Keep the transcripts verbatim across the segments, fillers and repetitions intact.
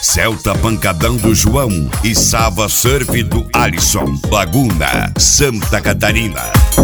Celta Pancadão do João e Sava Surf do Alisson. Laguna, Santa Catarina.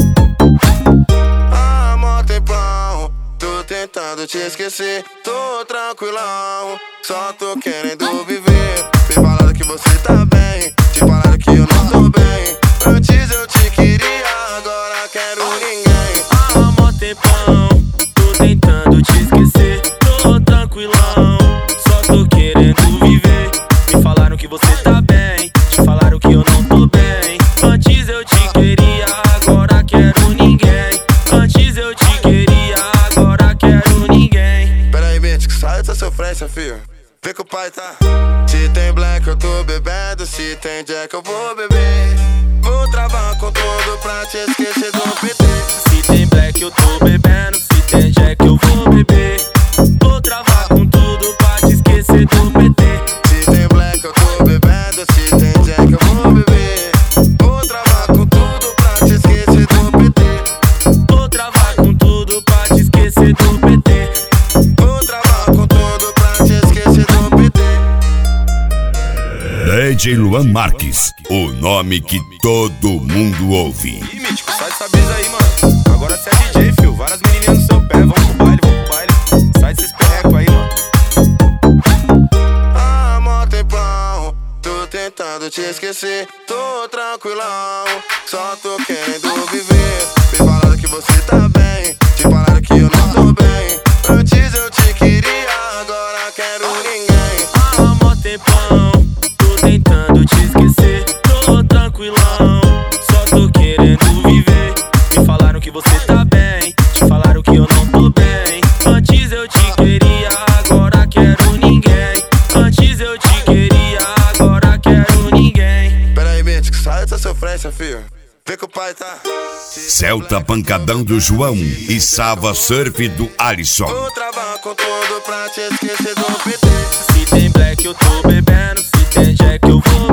Há mó tempão, tô tentando te esquecer. Tô tranquilão, só tô querendo viver. Me falaram que você tá bem, te falaram que eu não tô bem. Antes eu te queria, agora quero ninguém. Há mó tempão, tô tentando te esquecer. Tô tranquilão, só tô querendo viver. Me falaram que você tá bem, te falaram que eu não tô bem. Antes eu te queria, agora quero ninguém. Antes eu te queria, agora quero ninguém. Pera aí, bitch, que sai dessa sofrência, filho. Vê que o pai tá. Se tem black eu tô bebendo, se tem jack eu vou beber. Vou travar com tudo pra te esquecer do P T. Se tem black eu tô bebendo, se tem jack eu vou beber. Vou travar com tudo pra te esquecer do P T. Se tem black eu tô bebendo, se tem jack eu vou beber. Vou travar com tudo pra te esquecer do P T. Vou travar com tudo pra te esquecer do P T. Vou travar com tudo pra te esquecer do P T. D J Luan Marques, o nome que todo mundo ouve. Ih, mítico, sai dessa brisa aí, mano. Agora cê é D J, fio. Várias menininhas no seu pé. Vamos pro baile, vamos pro baile. Sai desses perrecos aí, mano. Há mó tempão, tô tentando te esquecer. Tô tranquilão, só tô querendo viver. Me falaram que você tá bem, te falaram que eu não tô bem. Antes eu te queria, agora quero ninguém. Há mó tempão, tô tentando te esquecer. Tô tranquilão, só tô querendo viver. Me falaram que você tá bem, te falaram que eu não tô bem. Antes eu te queria, agora quero ninguém. Antes eu te queria, agora quero ninguém. Pera aí, bitch, que sai dessa sofrência, filho. Vê que o pai tá. Celta Pancadão do João e Sava Surf do Alisson. Vou travar com tudo pra te esquecer do P T. Se tem black eu tô bebendo, se tem jack eu vou